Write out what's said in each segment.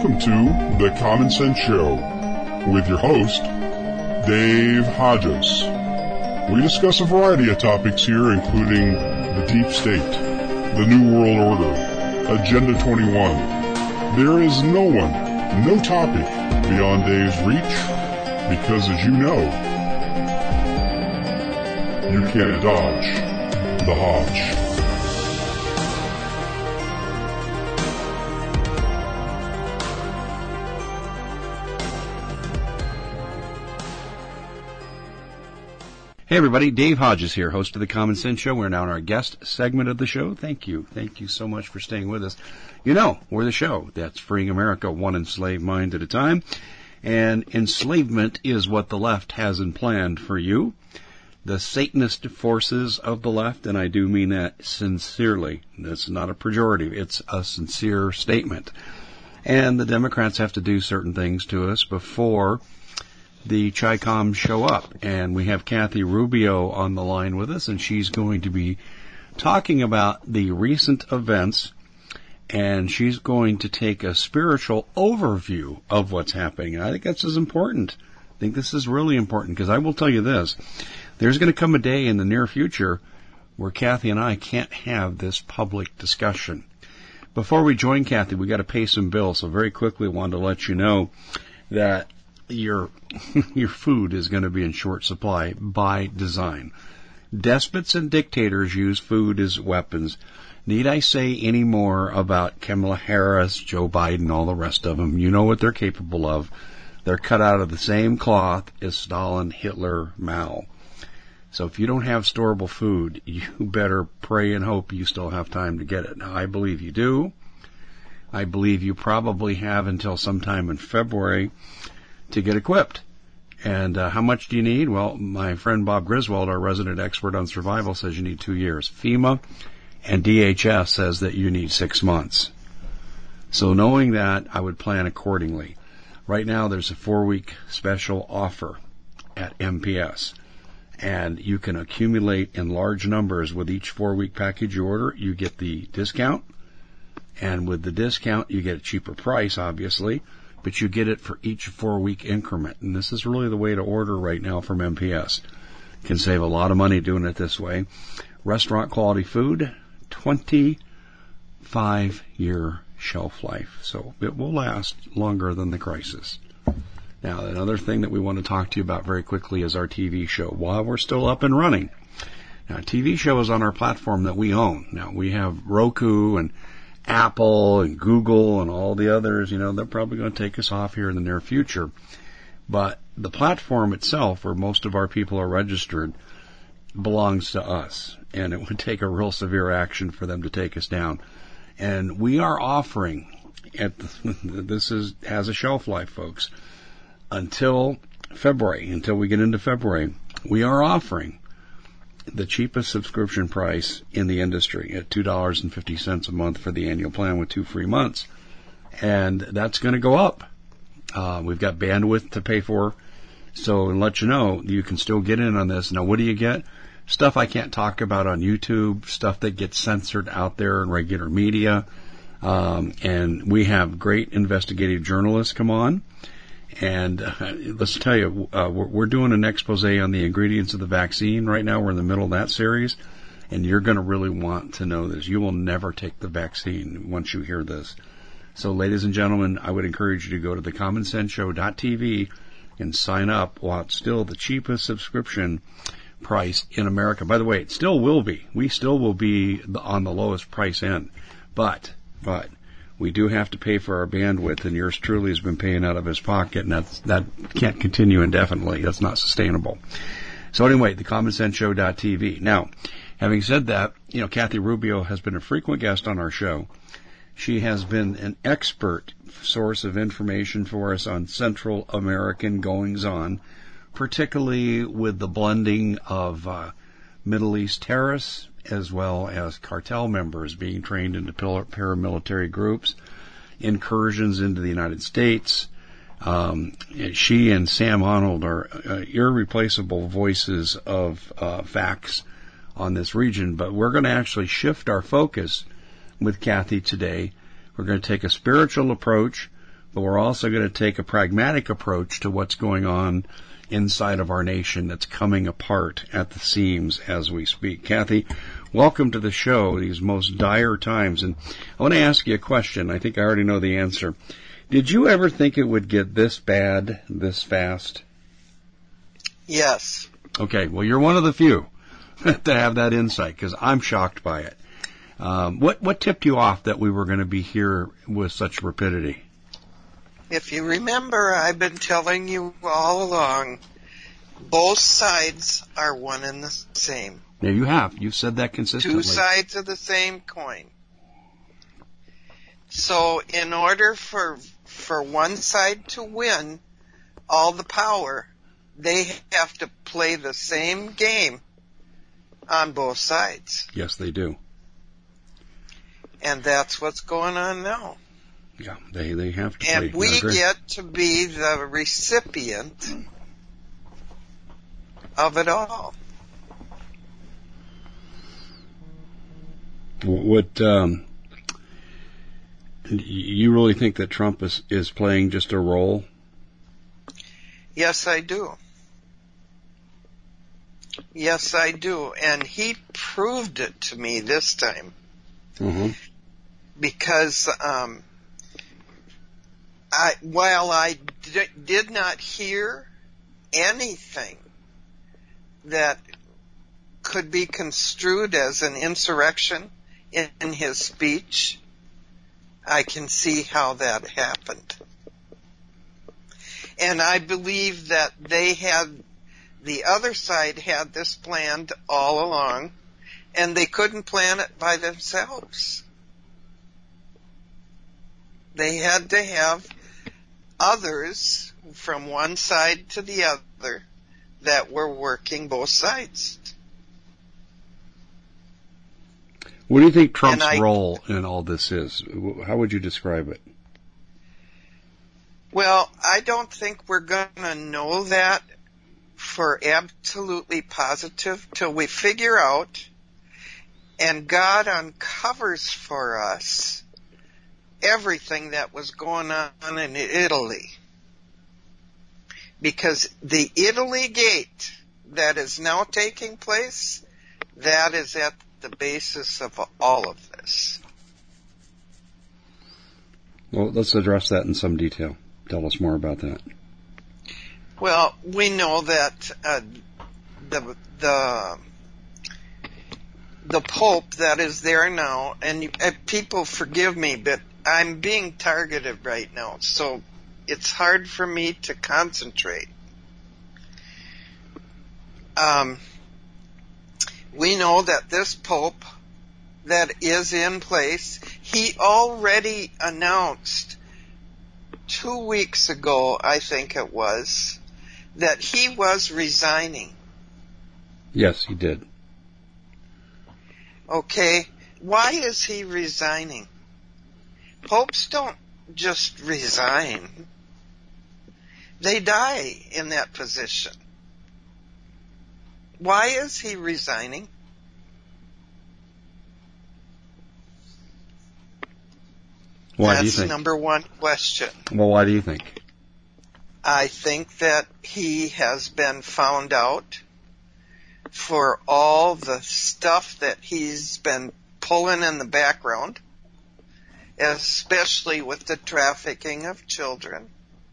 Welcome to The Common Sense Show with your host, Dave Hodges. We discuss a variety of topics here, including the deep state, the New World Order, Agenda 21. There is no one, no topic beyond Dave's reach, because as you know, you can't dodge the Hodge. Hey everybody, Dave Hodges here, host of The Common Sense Show. We're now in our guest segment of the show. Thank you so much for staying with us. You know, we're the show that's freeing America one enslaved mind at a time. And enslavement is what the left has in plan for you. The Satanist forces of the left, and I do mean that sincerely. That's not a pejorative. It's a sincere statement. And the Democrats have to do certain things to us before the Chi-Coms show up. And we have Kathy Rubio on the line with us, and she's going to be talking about the recent events, and she's going to take a spiritual overview of what's happening. And I think that's as important. I think this is really important, because I will tell you this. There's going to come a day in the near future where Kathy and I can't have this public discussion. Before we join Kathy, we got to pay some bills. So very quickly, I wanted to let you know that your food is going to be in short supply by design. Despots and dictators use food as weapons. Need I say any more about Kamala Harris, Joe Biden, all the rest of them? You know what they're capable of. They're cut out of the same cloth as Stalin, Hitler, Mao. So if you don't have storable food, you better pray and hope you still have time to get it. Now, I believe you do. I believe you probably have until sometime in February to get equipped. And how much do you need? Well, my friend Bob Griswold, our resident expert on survival, says you need 2 years. FEMA and DHS says that you need 6 months. So knowing that, I would plan accordingly. Right now, there's a 4-week special offer at MPS. And you can accumulate in large numbers with each 4-week package you order. You get the discount. And with the discount, you get a cheaper price, obviously. But you get it for each 4-week increment. And this is really the way to order right now from MPS. You can save a lot of money doing it this way. Restaurant quality food, 25-year shelf life. So it will last longer than the crisis. Now, another thing that we want to talk to you about very quickly is our TV show while we're still up and running. Now, TV show is on our platform that we own. Now, we have Roku and Apple and Google and all the others. You know, they're probably going to take us off here in the near future. But the platform itself, where most of our people are registered, belongs to us. And it would take a real severe action for them to take us down. And we are offering, has a shelf life, folks, until February, until we get into February, we are offering the cheapest subscription price in the industry at $2.50 a month for the annual plan with 2 free months. And that's going to go up. We've got bandwidth to pay for. So, and let you know, you can still get in on this. Now, what do you get? Stuff I can't talk about on YouTube, stuff that gets censored out there in regular media. And we have great investigative journalists come on. And let's tell you, we're doing an expose on the ingredients of the vaccine right now. We're in the middle of that series, and you're going to really want to know this. You will never take the vaccine once you hear this. So, ladies and gentlemen, I would encourage you to go to thecommonsenseshow.tv and sign up while it's still the cheapest subscription price in America. By the way, it still will be. We still will be on the lowest price end. But we do have to pay for our bandwidth, and yours truly has been paying out of his pocket, and that can't continue indefinitely. That's not sustainable. So anyway, thecommonsenseshow.tv. Now, having said that, you know, Kathy Rubio has been a frequent guest on our show. She has been an expert source of information for us on Central American goings-on, particularly with the blending of Middle East terrorists as well as cartel members being trained into paramilitary groups, incursions into the United States. She and Sam Arnold are irreplaceable voices of facts on this region, but we're going to actually shift our focus with Kathy today. We're going to take a spiritual approach but we're also going to take a pragmatic approach to what's going on inside of our nation that's coming apart at the seams as we speak. Kathy, welcome to the show, these most dire times. And I want to ask you a question. I think I already know the answer. Did you ever think it would get this bad this fast? Yes. Okay, well, you're one of the few to have that insight, because I'm shocked by it. What tipped you off that we were going to be here with such rapidity? If you remember, I've been telling you all along, both sides are one and the same. Yeah, you have. You've said that consistently. Two sides of the same coin. So in order for one side to win all the power, they have to play the same game on both sides. Yes, they do. And that's what's going on now. Yeah, they have to. And we get to be the recipient of it all. What you really think that Trump is playing just a role? Yes, I do. Yes, I do. And he proved it to me this time. Mm-hmm. Because while I did not hear anything that could be construed as an insurrection in his speech, I can see how that happened. And I believe that the other side had this planned all along, and they couldn't plan it by themselves. They had to have others from one side to the other that were working both sides. What do you think Trump's role in all this is? How would you describe it? Well, I don't think we're going to know that for absolutely positive till we figure out and God uncovers for us everything that was going on in Italy. Because the Italy gate that is now taking place, that is at the basis of all of this. Well, let's address that in some detail. Tell us more about that. Well, we know that the Pope that is there now, and people forgive me, but I'm being targeted right now, so it's hard for me to concentrate. We know that this Pope that is in place, he already announced 2 weeks ago, I think it was, that he was resigning. Yes, he did. Okay, why is he resigning? Popes don't just resign. They die in that position. Why is he resigning? Why do you think? That's number one question. Well, why do you think? I think that he has been found out for all the stuff that he's been pulling in the background, especially with the trafficking of children.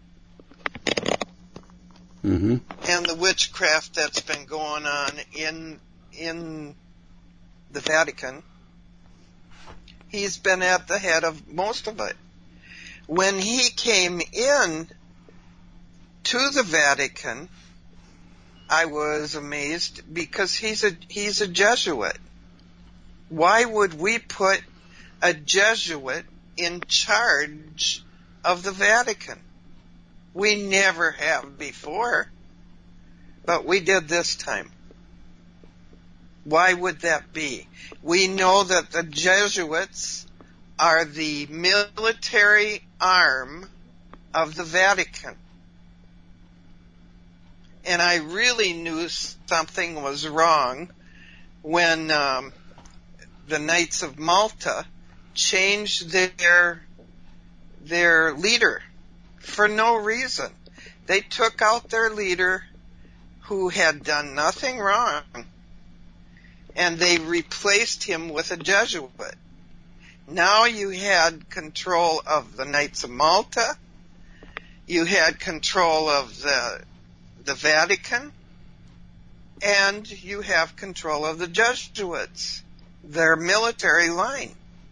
Mm-hmm. And the witchcraft that's been going on in the Vatican. He's been at the head of most of it. When he came in to the Vatican, I was amazed because he's a Jesuit. Why would we put a Jesuit in charge of the Vatican? We never have before, but we did this time. Why would that be? We know that the Jesuits are the military arm of the Vatican. And I really knew something was wrong when the Knights of Malta changed their leader for no reason. They took out their leader who had done nothing wrong, and they replaced him with a Jesuit. Now you had control of the Knights of Malta, you had control of the Vatican, and you have control of the Jesuits, their military line.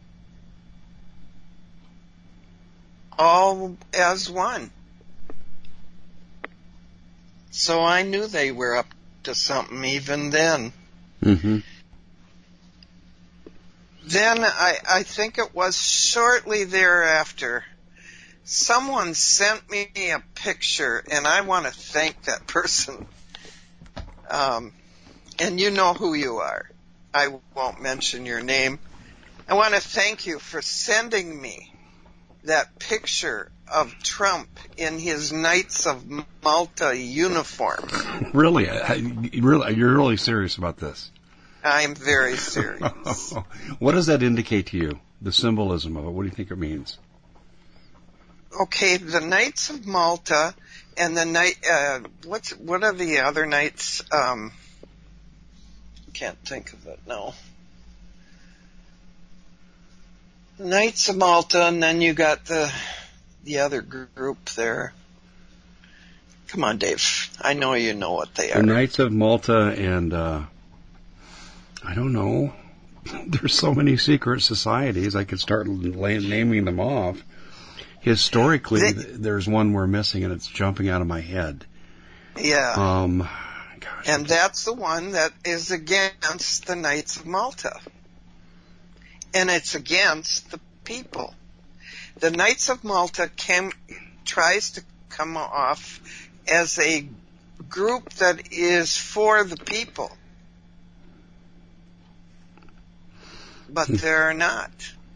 All as one. So I knew they were up to something even then. Mm-hmm. Then I think it was shortly thereafter, someone sent me a picture, and I want to thank that person. And you know who you are. I won't mention your name. I want to thank you for sending me that picture of Trump in his Knights of Malta uniform. Really? You're really serious about this? I'm very serious. What does that indicate to you? The symbolism of it. What do you think it means? Okay, the Knights of Malta and the what are the other knights? Can't think of it now. The Knights of Malta, and then you got the other group there. Come on, Dave. I know you know what they are. The Knights of Malta and, I don't know. There's so many secret societies. I could start naming them off. Historically, there's one we're missing, and it's jumping out of my head. Yeah. Gosh. And that's the one that is against the Knights of Malta. And it's against the people. The Knights of Malta tries to come off as a group that is for the people. But they're not.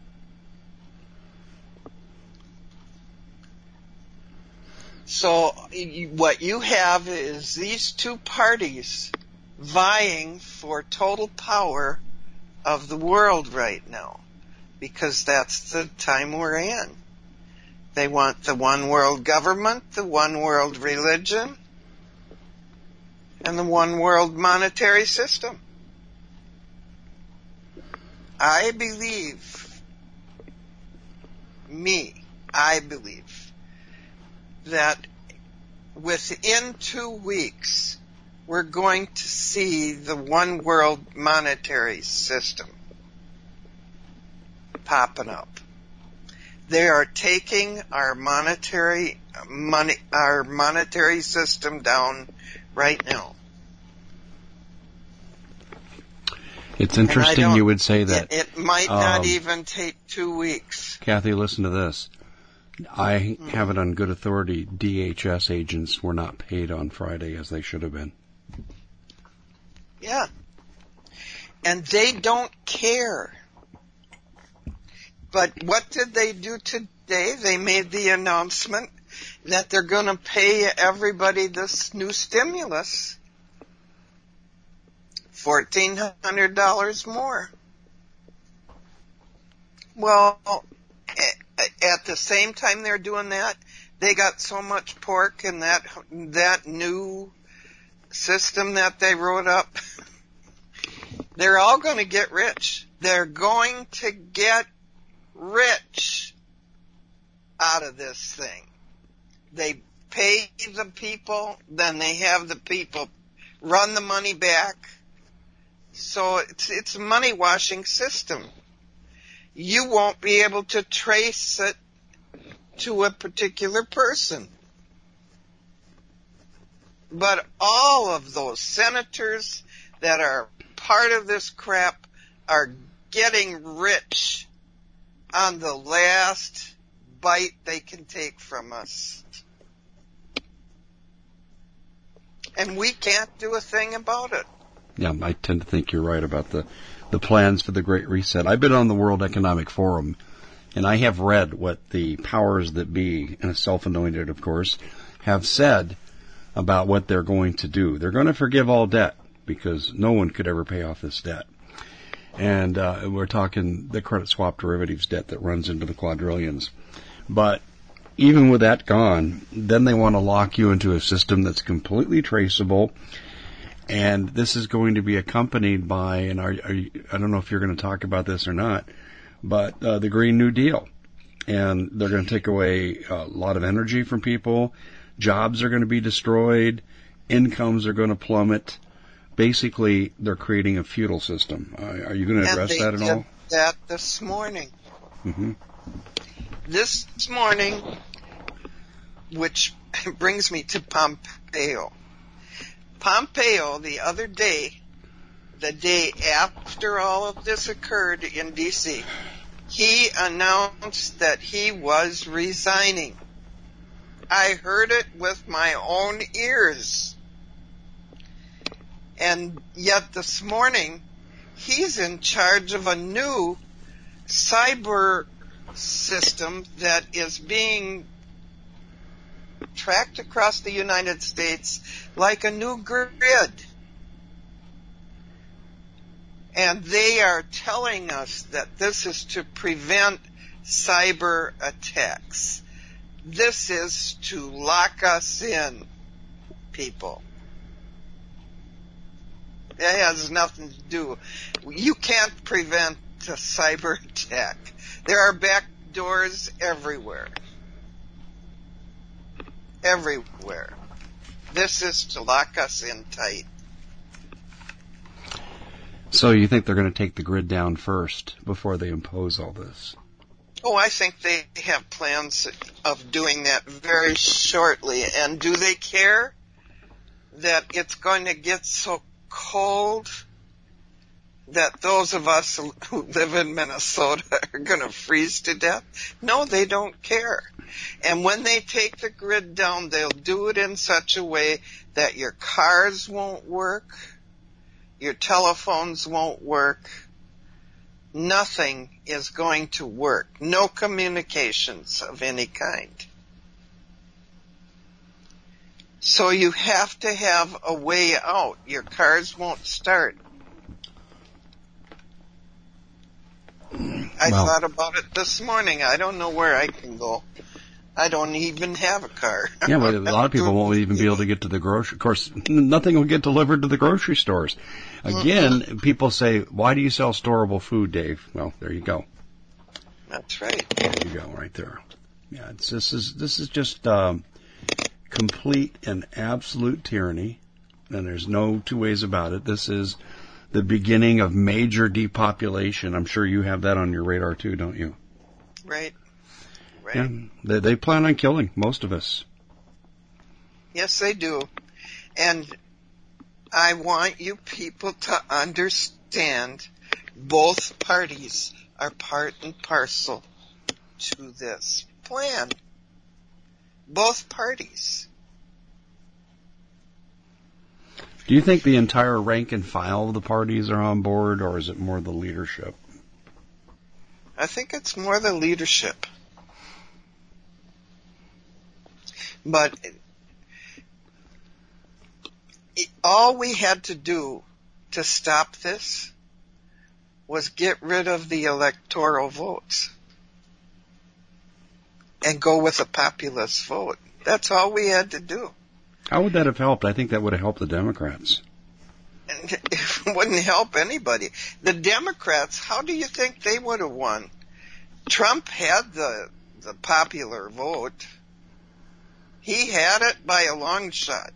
So what you have is these two parties vying for total power of the world right now, because that's the time we're in. They want the one world government, the one world religion, and the one world monetary system. I believe that within 2 weeks, we're going to see the one world monetary system popping up. They are taking our monetary system down right now. It's interesting you would say that. It might not even take 2 weeks. Kathy, listen to this. I have it on good authority. DHS agents were not paid on Friday as they should have been. Yeah. And they don't care. But what did they do today? They made the announcement that they're going to pay everybody this new stimulus. $1,400 more. Well, at the same time they're doing that, they got so much pork in that new system that they wrote up. They're all going to get rich. They're going to get rich out of this thing. They pay the people, then they have the people run the money back. So it's a money washing system. You won't be able to trace it to a particular person. But all of those senators that are part of this crap are getting rich on the last bite they can take from us. And we can't do a thing about it. Yeah, I tend to think you're right about the plans for the Great Reset. I've been on the World Economic Forum, and I have read what the powers that be, self-anointed of course, have said about what they're going to do. They're going to forgive all debt, because no one could ever pay off this debt. And we're talking the credit swap derivatives debt that runs into the quadrillions. But even with that gone, then they want to lock you into a system that's completely traceable. And this is going to be accompanied by, and I don't know if you're going to talk about this or not, but the Green New Deal. And they're going to take away a lot of energy from people. Jobs are going to be destroyed. Incomes are going to plummet. Basically, they're creating a feudal system. Are you going to address that at all? And they did that this morning. Mm-hmm. This morning, which brings me to Pompeo. Pompeo, the other day, the day after all of this occurred in D.C., he announced that he was resigning. I heard it with my own ears. And yet this morning, he's in charge of a new cyber system that is being tracked across the United States like a new grid. And they are telling us that this is to prevent cyber attacks. This is to lock us in, people. It has nothing to do. You can't prevent a cyber attack. There are back doors everywhere. Everywhere. This is to lock us in tight. So you think they're going to take the grid down first before they impose all this? Oh, I think they have plans of doing that very shortly. And do they care that it's going to get so cold that those of us who live in Minnesota are going to freeze to death? No, they don't care. And when they take the grid down, they'll do it in such a way that your cars won't work, your telephones won't work, nothing is going to work. No communications of any kind. So you have to have a way out. Your cars won't start. I thought about it this morning. I don't know where I can go. I don't even have a car. Yeah, but a lot of people won't even be able to get to the grocery. Of course, nothing will get delivered to the grocery stores. Again, people say, why do you sell storable food, Dave? Well, there you go. That's right. There you go, right there. Yeah, this is just complete and absolute tyranny, and there's no two ways about it. This is the beginning of major depopulation. I'm sure you have that on your radar too, don't you? Right. Right. Yeah, they plan on killing most of us. Yes, they do. And I want you people to understand both parties are part and parcel to this plan. Both parties. Do you think the entire rank and file of the parties are on board, or is it more the leadership? I think it's more the leadership. But all we had to do to stop this was get rid of the electoral votes and go with a populist vote. That's all we had to do. How would that have helped? I think that would have helped the Democrats. And it wouldn't help anybody. The Democrats, how do you think they would have won? Trump had the popular vote. He had it by a long shot.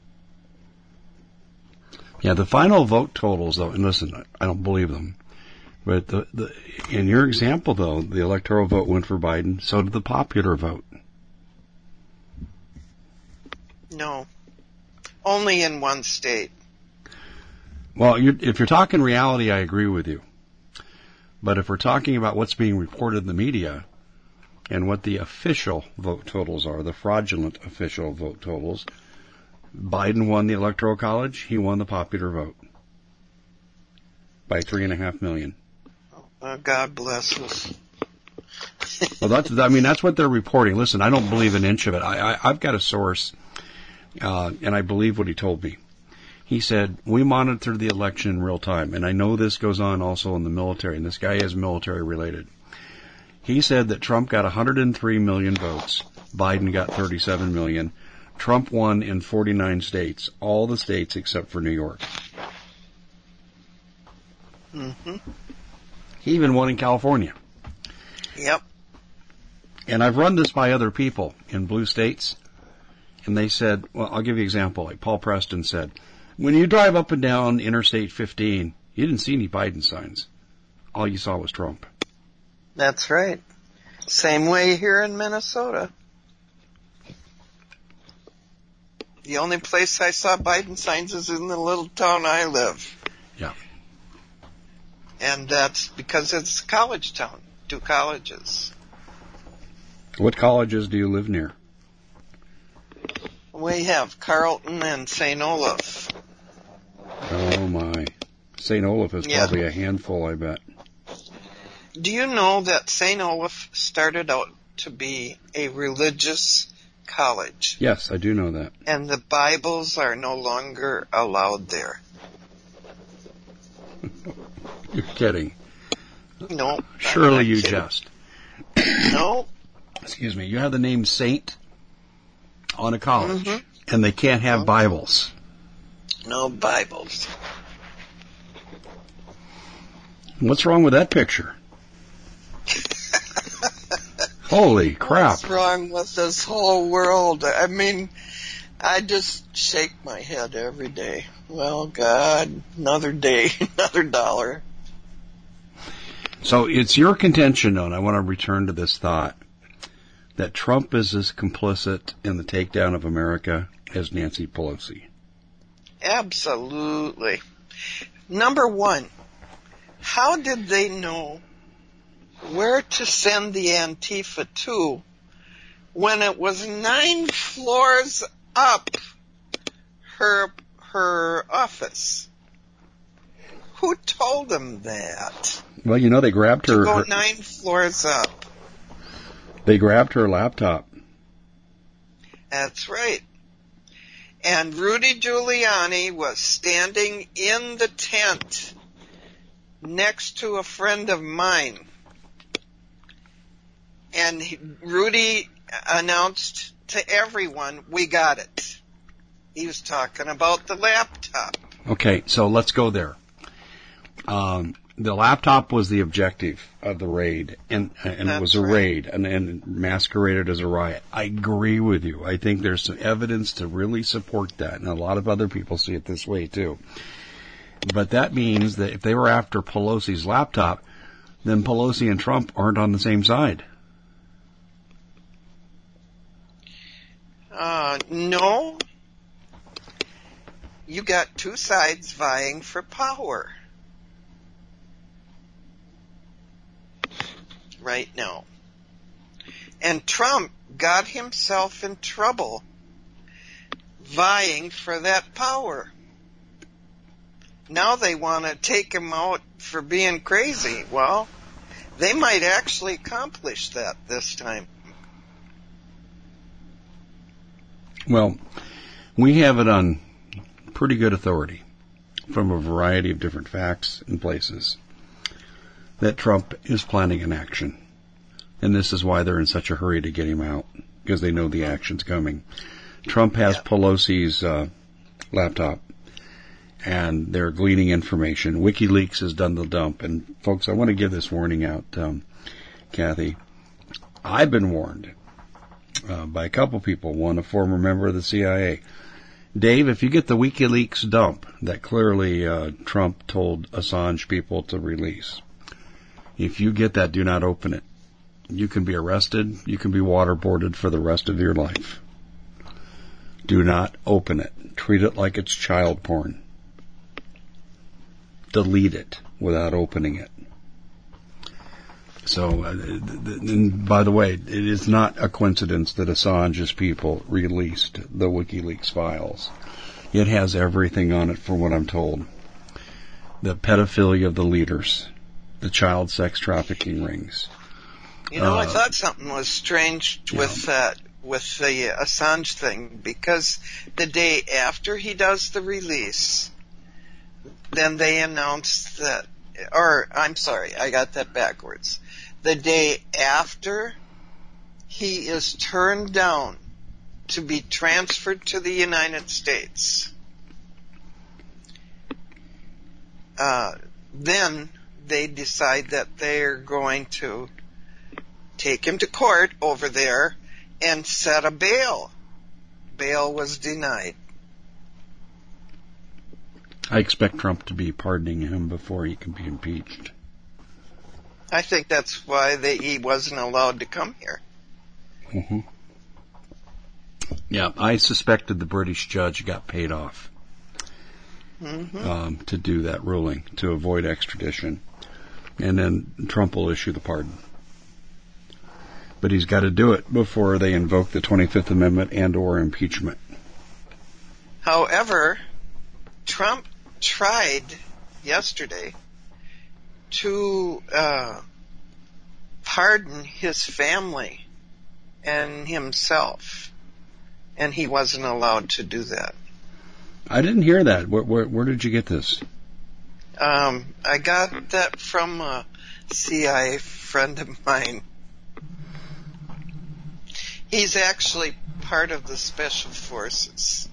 Yeah, the final vote totals, though, and listen, I don't believe them. But in your example, though, the electoral vote went for Biden, so did the popular vote. No. Only in one state. Well, if you're talking reality, I agree with you. But if we're talking about what's being reported in the media and what the official vote totals are, the fraudulent official vote totals, Biden won the Electoral College. He won the popular vote by 3.5 million. Oh, God bless us. Well, that's what they're reporting. Listen, I don't believe an inch of it. I've got a source, and I believe what he told me. He said, we monitor the election in real time, and I know this goes on also in the military, and this guy is military related. He said that Trump got 103 million votes, Biden got 37 million. Trump won in 49 states, all the states except for New York. Mm-hmm. He even won in California. Yep. And I've run this by other people in blue states, and they said, well, I'll give you an example. Like Paul Preston said, when you drive up and down Interstate 15, you didn't see any Biden signs. All you saw was Trump. That's right. Same way here in Minnesota. The only place I saw Biden signs is in the little town I live. Yeah. And that's because it's a college town. 2 colleges. What colleges do you live near? We have Carleton and St. Olaf. Oh, my. St. Olaf is probably a handful, I bet. Do you know that St. Olaf started out to be a religious college? Yes, I do know that. And the Bibles are no longer allowed there. You're kidding. No. Surely you jest. No. Excuse me. You have the name Saint on a college, Mm-hmm. and they can't have Bibles. No Bibles. What's wrong with that picture? Holy crap. What's wrong with this whole world? I mean, I just shake my head every day. Well, God, another day, another dollar. So it's your contention, though, and I want to return to this thought, that Trump is as complicit in the takedown of America as Nancy Pelosi. Absolutely. Number one, how did they know where to send the Antifa to when it was 9 floors up her office? Who told them that? Well, you know, they grabbed her. To go 9 floors up. They grabbed her laptop. That's right. And Rudy Giuliani was standing in the tent next to a friend of mine. And Rudy announced to everyone, we got it. He was talking about the laptop. Okay, so let's go there. The laptop was the objective of the raid, and it was a raid, and masqueraded as a riot. I agree with you. I think there's some evidence to really support that, and a lot of other people see it this way too. But that means that if they were after Pelosi's laptop, then Pelosi and Trump aren't on the same side. No. You got 2 sides vying for power right now. And Trump got himself in trouble vying for that power. Now they want to take him out for being crazy. Well, they might actually accomplish that this time. Well, we have it on pretty good authority from a variety of different facts and places that Trump is planning an action. And this is why they're in such a hurry to get him out, because they know the action's coming. Trump has Pelosi's laptop, and they're gleaning information. WikiLeaks has done the dump. And, folks, I want to give this warning out, Kathy. I've been warned by a couple people, one a former member of the CIA. Dave, if you get the WikiLeaks dump that clearly Trump told Assange people to release, if you get that, do not open it. You can be arrested. You can be waterboarded for the rest of your life. Do not open it. Treat it like it's child porn. Delete it without opening it. So, and by the way, it is not a coincidence that Assange's people released the WikiLeaks files. It has everything on it, from what I'm told. The pedophilia of the leaders, the child sex trafficking rings. You know, I thought something was strange with the Assange thing, because the day after he does the release, then they announced that, or I'm sorry, I got that backwards. The day after he is turned down to be transferred to the United States, then they decide that they're going to take him to court over there and set a bail. Bail was denied. I expect Trump to be pardoning him before he can be impeached. I think that's why he wasn't allowed to come here. Mm-hmm. Yeah, I suspected the British judge got paid off to do that ruling, to avoid extradition. And then Trump will issue the pardon. But he's got to do it before they invoke the 25th Amendment and or impeachment. However, Trump tried yesterday to pardon his family and himself, and he wasn't allowed to do that. I didn't hear that. Where did you get this? I got that from a CIA friend of mine. He's actually part of the Special Forces.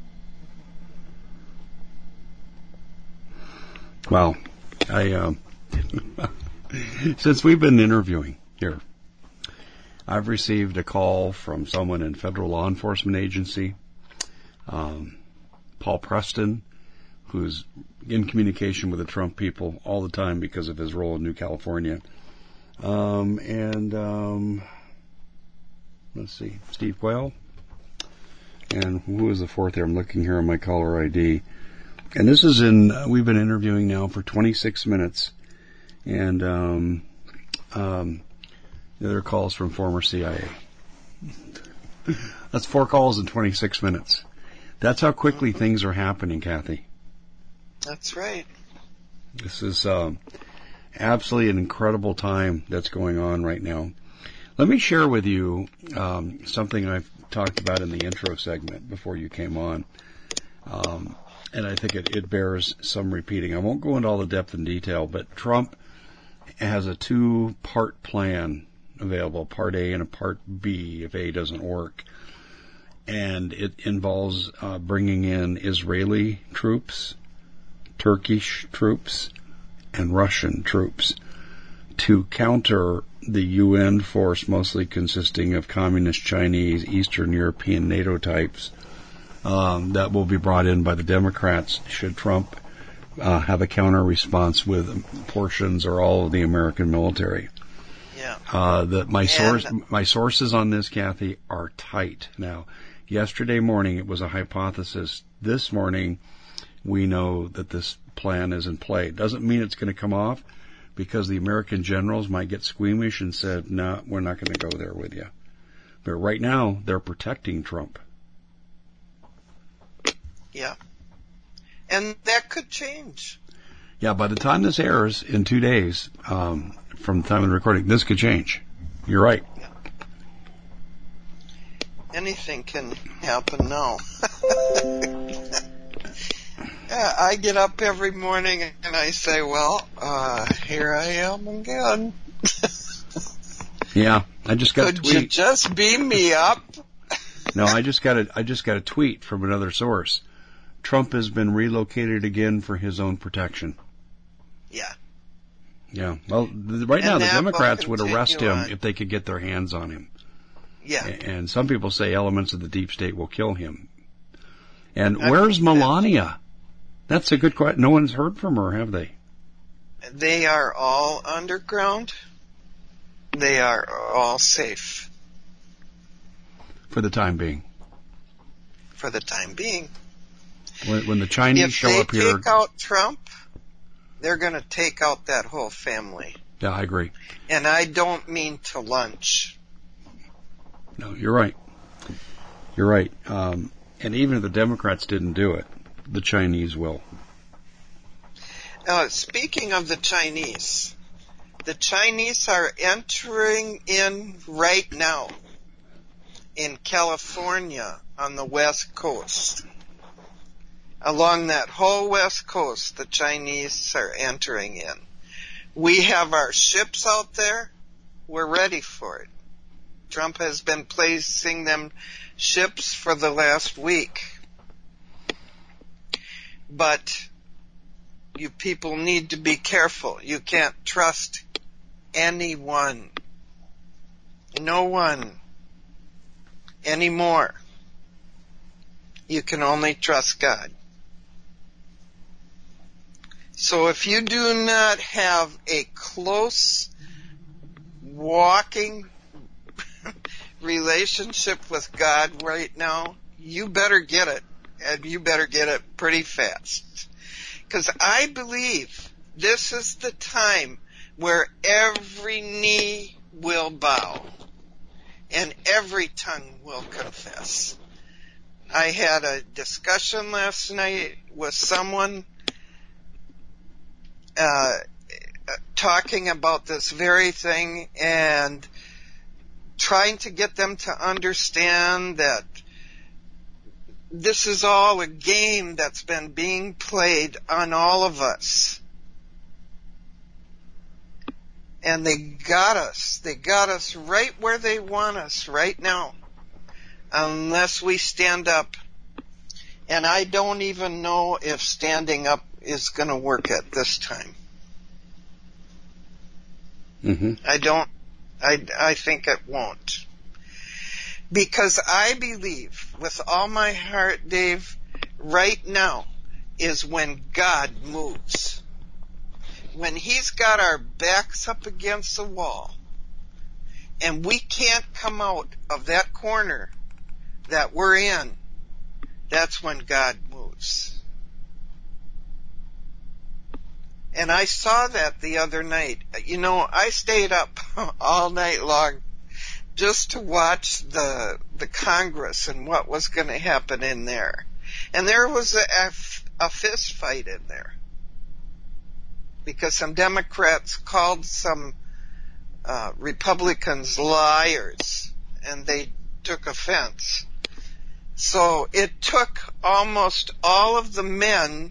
Well, since we've been interviewing here, I've received a call from someone in federal law enforcement agency, Paul Preston, who's in communication with the Trump people all the time because of his role in New California. Let's see, Steve Quayle. And who is the fourth there? I'm looking here on my caller ID. And this is we've been interviewing now for 26 minutes. And the other calls from former CIA. That's 4 calls in 26 minutes. That's how quickly things are happening, Kathy. That's right. This is absolutely an incredible time that's going on right now. Let me share with you something I've talked about in the intro segment before you came on. And I think it bears some repeating. I won't go into all the depth and detail, but Trump has a 2-part plan available, Part A and a Part B if A doesn't work. And it involves bringing in Israeli troops, Turkish troops, and Russian troops to counter the UN force, mostly consisting of communist Chinese, Eastern European NATO types, that will be brought in by the Democrats should Trump have a counter response with portions or all of the American military. Yeah. My sources on this, Kathy, are tight. Now, yesterday morning it was a hypothesis. This morning we know that this plan is in play. It doesn't mean it's going to come off, because the American generals might get squeamish and said, no, we're not going to go there with you. But right now they're protecting Trump. Yeah. And that could change. Yeah, by the time this airs in 2 days, from the time of the recording, this could change. You're right. Yeah. Anything can happen now. Yeah, I get up every morning and I say, well, here I am again. Yeah, I just got a tweet. Could you just beam me up? No, I just got a tweet from another source. Trump has been relocated again for his own protection. Yeah. Yeah. Well, right now the Democrats would arrest him if they could get their hands on him. Yeah. And some people say elements of the deep state will kill him. And where's Melania? That's a good question. No one's heard from her, have they? They are all underground. They are all safe. For the time being. For the time being. When the Chinese show up here... If they take out Trump, they're going to take out that whole family. Yeah, I agree. And I don't mean to lunch. No, you're right. You're right. And even if the Democrats didn't do it, the Chinese will. Speaking of the Chinese are entering in right now in California on the West Coast. Along that whole West Coast, the Chinese are entering in. We have our ships out there. We're ready for it. Trump has been placing them ships for the last week. But you people need to be careful. You can't trust anyone. No one. Anymore. You can only trust God. So if you do not have a close walking relationship with God right now, you better get it. And you better get it pretty fast. Because I believe this is the time where every knee will bow and every tongue will confess. I had a discussion last night with someone talking about this very thing and trying to get them to understand that this is all a game that's been being played on all of us. And they got us. They got us right where they want us right now. Unless we stand up. And I don't even know if standing up is going to work at this time. Mm-hmm. I think it won't. Because I believe with all my heart, Dave, right now is when God moves. When He's got our backs up against the wall and we can't come out of that corner that we're in, that's when God moves. And I saw that the other night. You know, I stayed up all night long just to watch the Congress and what was going to happen in there. And there was a fist fight in there. Because some Democrats called some Republicans liars, and they took offense. So it took almost all of the men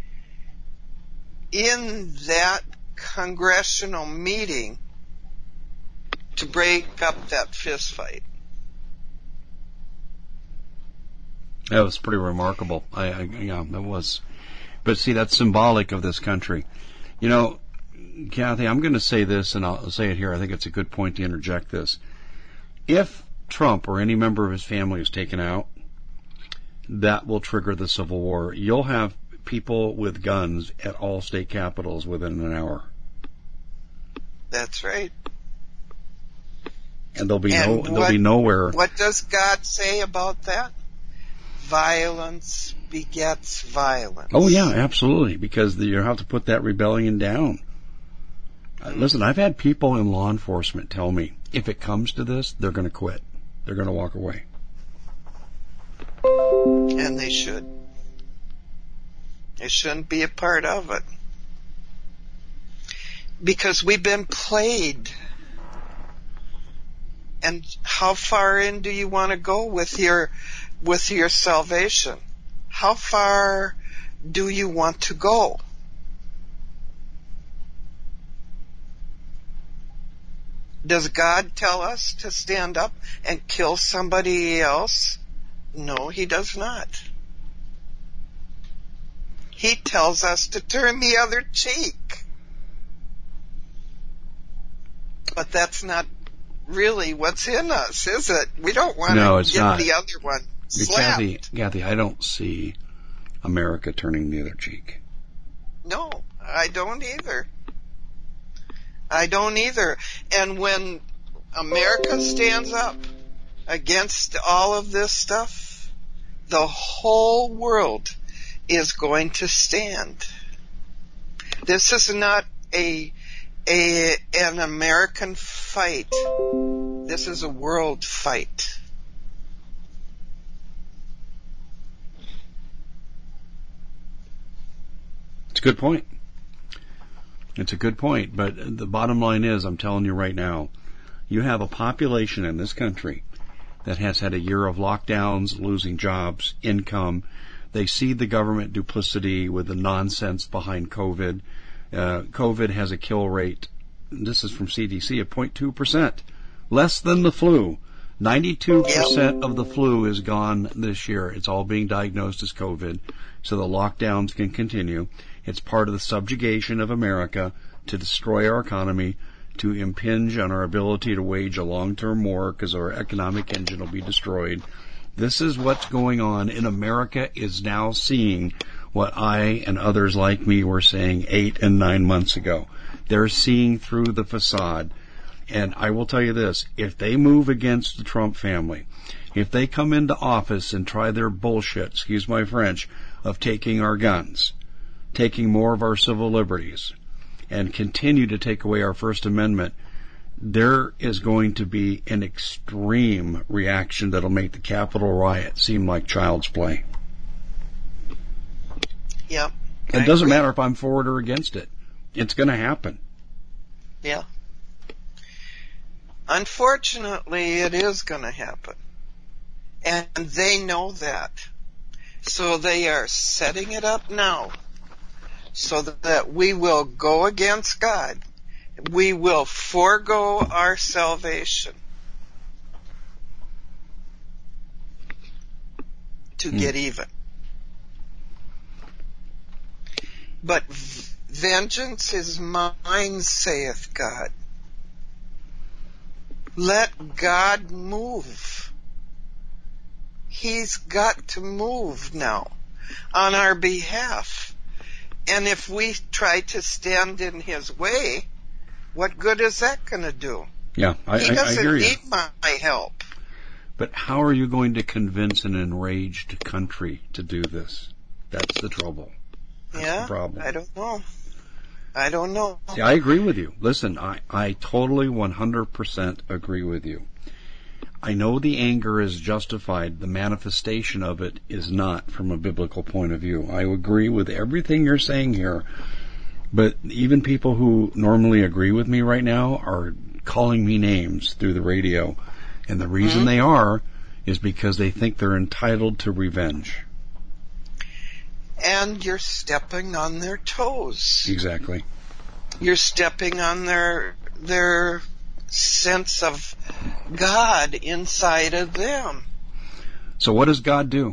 in that congressional meeting to break up that fist fight. That was pretty remarkable. Yeah, that was. But see, that's symbolic of this country. You know, Kathy, I'm going to say this, and I'll say it here. I think it's a good point to interject this. If Trump or any member of his family is taken out, that will trigger the Civil War. You'll have people with guns at all state capitals within an hour. That's right. And there'll be nowhere. What does God say about that? Violence begets violence. Oh yeah, absolutely. Because you have to put that rebellion down. Listen, I've had people in law enforcement tell me if it comes to this, they're going to quit. They're going to walk away. And they should. They shouldn't be a part of it. Because we've been played. And how far in do you want to go with your salvation? How far do you want to go? Does God tell us to stand up and kill somebody else? No, He does not. He tells us to turn the other cheek. But that's not really what's in us, is it? We don't want to get the other one slapped. Kathy, I don't see America turning the other cheek. No, I don't either. I don't either. And when America stands up against all of this stuff, the whole world is going to stand. This is not an American fight. This is a world fight. It's a good point. It's a good point, but the bottom line is, I'm telling you right now, you have a population in this country that has had a year of lockdowns, losing jobs, income. They see the government duplicity with the nonsense behind COVID. COVID has a kill rate, this is from CDC, of 0.2%, less than the flu. 92% of the flu is gone this year. It's all being diagnosed as COVID, so the lockdowns can continue. It's part of the subjugation of America to destroy our economy, to impinge on our ability to wage a long-term war because our economic engine will be destroyed. This is what's going on, and America is now seeing what I and others like me were saying 8 and 9 months ago. They're seeing through the facade. And I will tell you this, if they move against the Trump family, if they come into office and try their bullshit, excuse my French, of taking our guns, taking more of our civil liberties, and continue to take away our First Amendment, there is going to be an extreme reaction that'll make the Capitol riot seem like child's play. Yep. It doesn't matter if I'm for it or against it. It's going to happen. Yeah. Unfortunately, it is going to happen. And they know that. So they are setting it up now so that we will go against God. We will forego our salvation to get even. But vengeance is mine, saith God. Let God move. He's got to move now on our behalf. And if we try to stand in His way, what good is that going to do? Yeah, I hear you. He doesn't need my help. But how are you going to convince an enraged country to do this? That's the trouble. That's the problem. I don't know. See, I agree with you. Listen, I totally 100% agree with you. I know the anger is justified. The manifestation of it is not from a biblical point of view. I agree with everything you're saying here. But even people who normally agree with me right now are calling me names through the radio. And the reason they are is because they think they're entitled to revenge. And you're stepping on their toes. Exactly. You're stepping on their sense of God inside of them. So what does God do?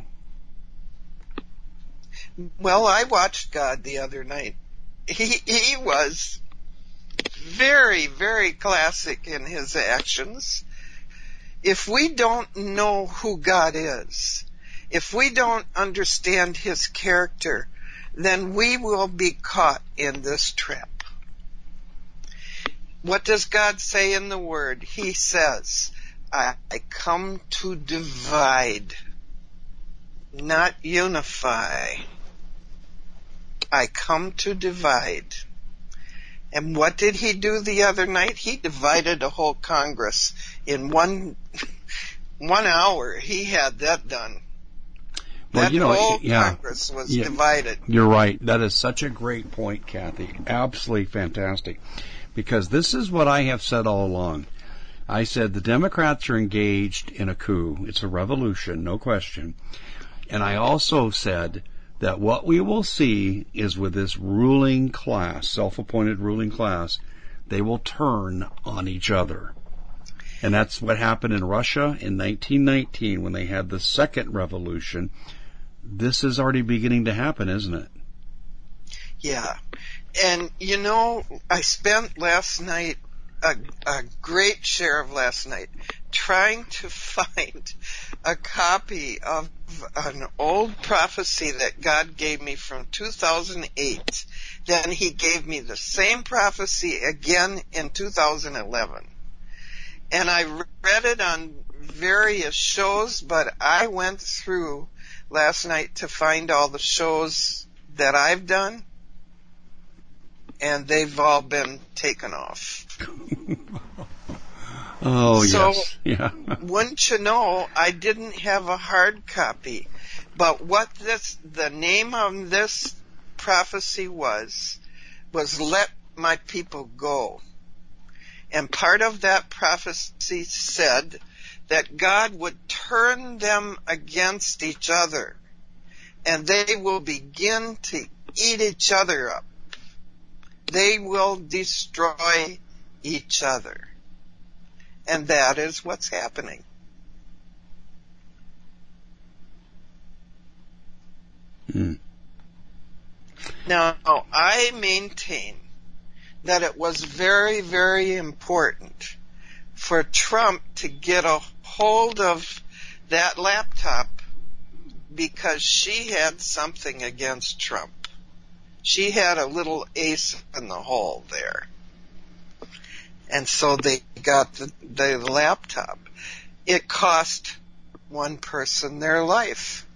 Well, I watched God the other night. He was very, very classic in His actions. If we don't know who God is, if we don't understand His character, then we will be caught in this trap. What does God say in the Word? He says, I come to divide, not unify. I come to divide. And what did He do the other night? He divided a whole Congress in one hour. He had that done. Well, whole Congress was divided. You're right. That is such a great point, Kathy. Absolutely fantastic. Because this is what I have said all along. I said the Democrats are engaged in a coup. It's a revolution, no question. And I also said that what we will see is with this ruling class, self-appointed ruling class, they will turn on each other. And that's what happened in Russia in 1919 when they had the second revolution. This is already beginning to happen, isn't it? Yeah. And, I spent last night, a great share of last night, trying to find a copy of an old prophecy that God gave me from 2008. Then He gave me the same prophecy again in 2011. And I read it on various shows, but I went through last night to find all the shows that I've done, and they've all been taken off. Oh, so, yes. Yeah. Wouldn't you know, I didn't have a hard copy. But what the name of this prophecy was let my people go. And part of that prophecy said that God would turn them against each other, and they will begin to eat each other up. They will destroy each other. And that is what's happening. Now, I maintain that it was very, very important for Trump to get a hold of that laptop because she had something against Trump. She had a little ace in the hole there. And so they got the laptop. It cost one person their life.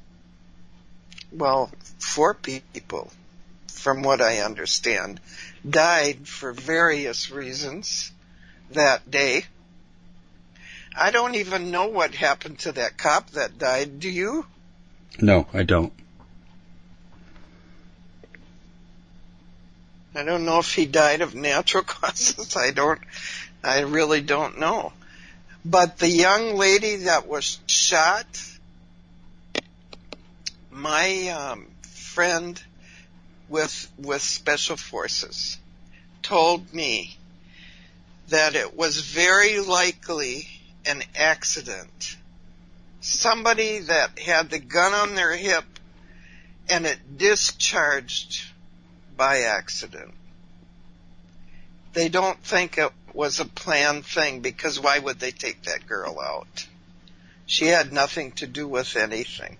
Well, 4 people, from what I understand, died for various reasons that day. I don't even know what happened to that cop that died. Do you? No, I don't. I don't know if he died of natural causes. I really don't know. But the young lady that was shot, my friend with Special Forces told me that it was very likely an accident. Somebody that had the gun on their hip and it discharged by accident. They don't think it was a planned thing because why would they take that girl out? She had nothing to do with anything.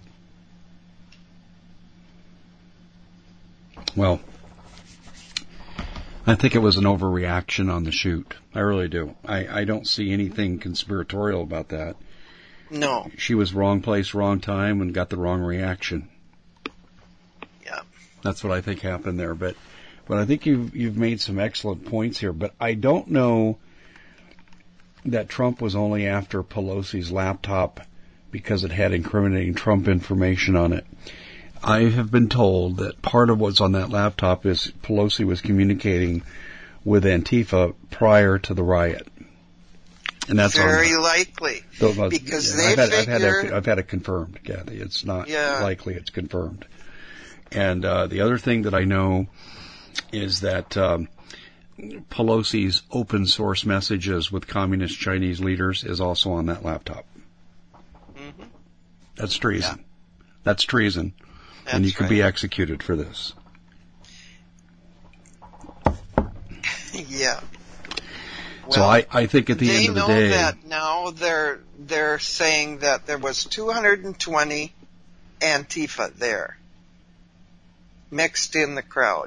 Well, I think it was an overreaction on the shoot. I really do. I don't see anything conspiratorial about that. No. She was wrong place, wrong time, and got the wrong reaction. Yeah. That's what I think happened there. But I think you've made some excellent points here. But I don't know that Trump was only after Pelosi's laptop because it had incriminating Trump information on it. I have been told that part of what's on that laptop is Pelosi was communicating with Antifa prior to the riot. And that's very likely. Because they figure... I've had it confirmed, Kathy. It's not likely, it's confirmed. And the other thing that I know is that Pelosi's open source messages with communist Chinese leaders is also on that laptop. Mm-hmm. That's treason. Yeah. That's treason. That's and you could be executed for this. Yeah. Well, so I think at the end of the day... They know that now they're saying that there was 220 Antifa there, mixed in the crowd.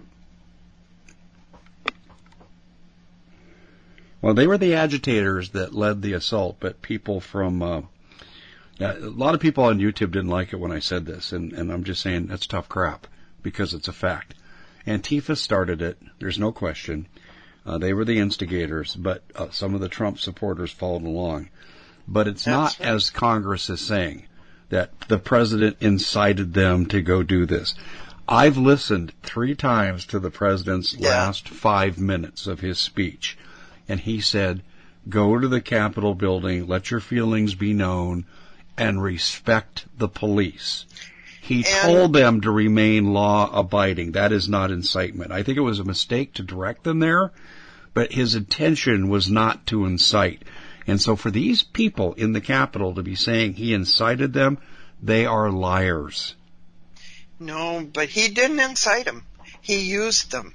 Well, they were the agitators that led the assault, but people from... a lot of people on YouTube didn't like it when I said this, and I'm just saying that's tough crap, because it's a fact. Antifa started it, there's no question. They were the instigators, but some of the Trump supporters followed along. But it's not as Congress is saying, that the president incited them to go do this. I've listened 3 times to the president's last 5 minutes of his speech, and he said, go to the Capitol building, let your feelings be known, and respect the police. He told them to remain law-abiding. That is not incitement. I think it was a mistake to direct them there, but his intention was not to incite. And so for these people in the Capitol to be saying he incited them, they are liars. No, but he didn't incite them. He used them.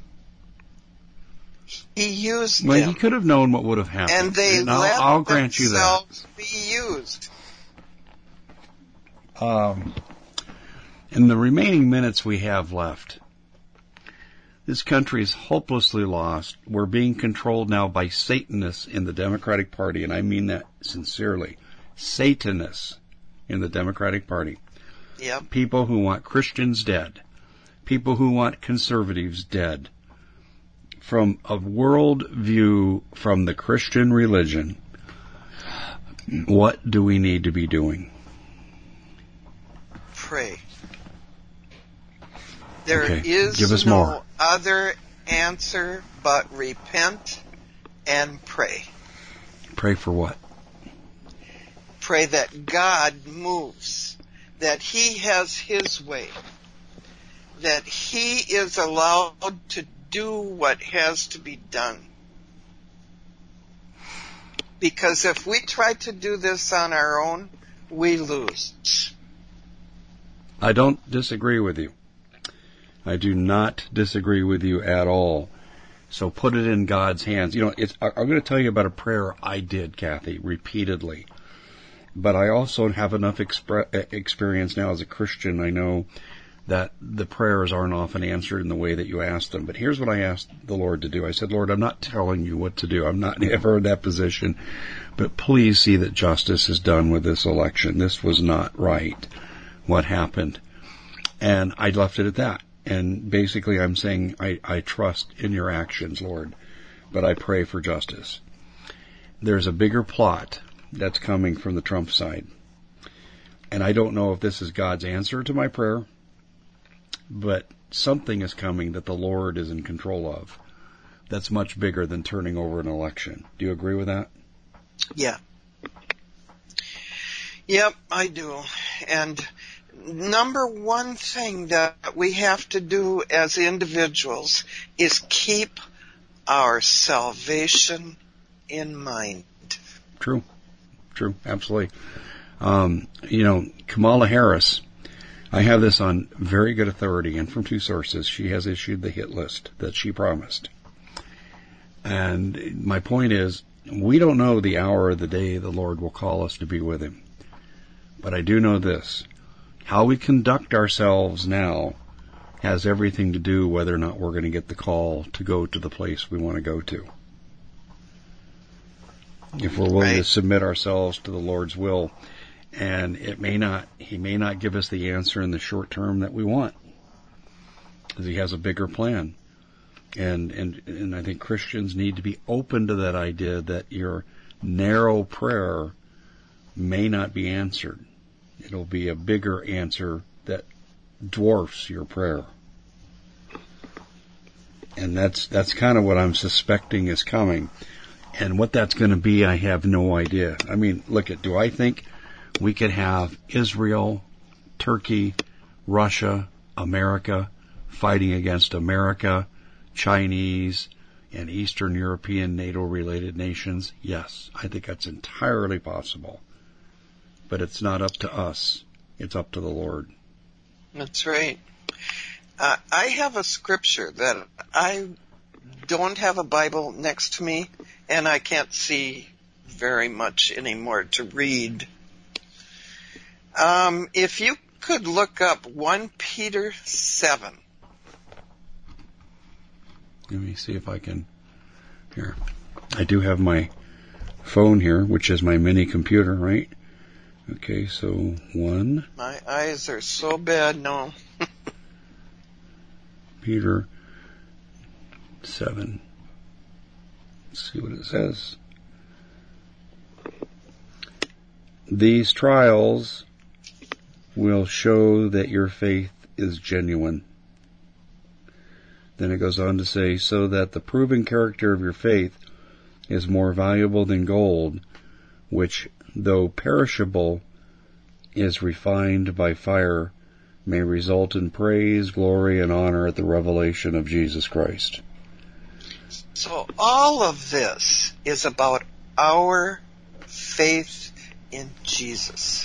He used them. Well, he could have known what would have happened. And they I'll grant you that. Be used. In the remaining minutes we have left, this country is hopelessly lost. We're being controlled now by Satanists in the Democratic Party, and I mean that sincerely. Satanists in the Democratic Party. Yep. People who want Christians dead. People who want conservatives dead. From a world view from the Christian religion, what do we need to be doing? Pray. There Okay, is give us no more. other answer but repent and pray. Pray for what? Pray that God moves, that He has His way, that He is allowed to do what has to be done. Because if we try to do this on our own, we lose. I don't disagree with you. I do not disagree with you at all. So put it in God's hands. I'm going to tell you about a prayer I did, Kathy, repeatedly. But I also have enough experience now as a Christian. I know that the prayers aren't often answered in the way that you ask them. But here's what I asked the Lord to do. I said, Lord, I'm not telling you what to do. I'm not ever in that position. But please see that justice is done with this election. This was not right, what happened. And I left it at that. And basically I'm saying, I trust in your actions, Lord, but I pray for justice. There's a bigger plot that's coming from the Trump side. And I don't know if this is God's answer to my prayer, but something is coming that the Lord is in control of that's much bigger than turning over an election. Do you agree with that? Yeah. Yep, I do. And number one thing that we have to do as individuals is keep our salvation in mind. True, absolutely. Kamala Harris, I have this on very good authority and from two sources. She has issued the hit list that she promised. And my point is, we don't know the hour or the day the Lord will call us to be with Him. But I do know this. How we conduct ourselves now has everything to do whether or not we're going to get the call to go to the place we want to go to. If we're willing to submit ourselves to the Lord's will, and He may not give us the answer in the short term that we want, because He has a bigger plan. And I think Christians need to be open to that idea that your narrow prayer may not be answered. It'll be a bigger answer that dwarfs your prayer. And that's kind of what I'm suspecting is coming. And what that's going to be, I have no idea. I mean, do I think we could have Israel, Turkey, Russia, America fighting against America, Chinese, and Eastern European NATO-related nations? Yes, I think that's entirely possible. But it's not up to us. It's up to the Lord. That's right. I have a scripture that I don't have a Bible next to me, and I can't see very much anymore to read. If you could look up 1 Peter 7. Let me see if I can. Here. I do have my phone here, which is my mini computer, right? Okay, so 1. My eyes are so bad, no. Peter 7. Let's see what it says. These trials will show that your faith is genuine. Then it goes on to say, so that the proven character of your faith is more valuable than gold, which, though perishable, is refined by fire, may result in praise, glory, and honor at the revelation of Jesus Christ. So all of this is about our faith in Jesus.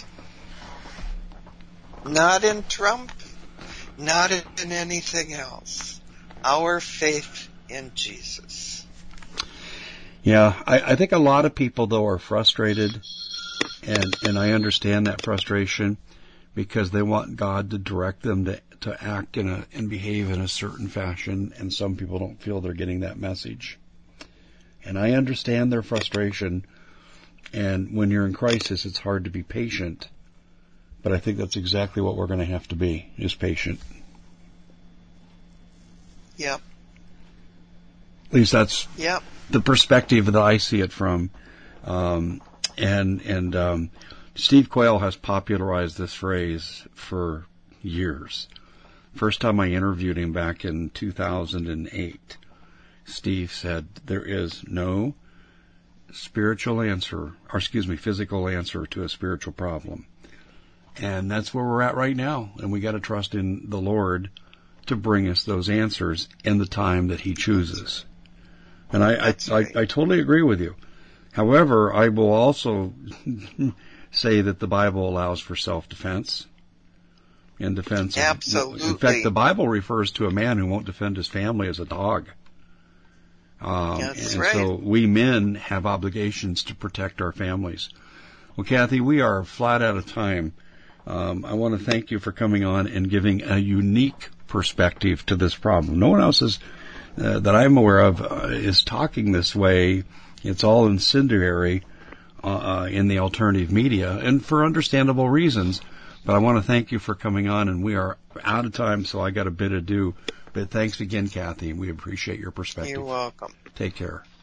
Not in Trump, not in anything else. Our faith in Jesus. Yeah, I think a lot of people, though, are frustrated, and I understand that frustration, because they want God to direct them to act and behave in a certain fashion, and some people don't feel they're getting that message. And I understand their frustration, and when you're in crisis, it's hard to be patient, but I think that's exactly what we're going to have to be, is patient. Yep. At least that's yep. the perspective that I see it from. Steve Quayle has popularized this phrase for years. First time I interviewed him back in 2008, Steve said, there is no physical answer to a spiritual problem. And that's where we're at right now. And we got to trust in the Lord to bring us those answers in the time that He chooses. And I totally agree with you. However, I will also say that the Bible allows for self-defense. in defense. Absolutely. In fact, the Bible refers to a man who won't defend his family as a dog. That's and right. So we men have obligations to protect our families. Well, Kathy, we are flat out of time. I want to thank you for coming on and giving a unique perspective to this problem. No one else is, that I'm aware of, is talking this way. It's all incendiary in the alternative media, and for understandable reasons. But I want to thank you for coming on, and we are out of time, so I got a bit to do. But thanks again, Kathy, and we appreciate your perspective. You're welcome. Take care.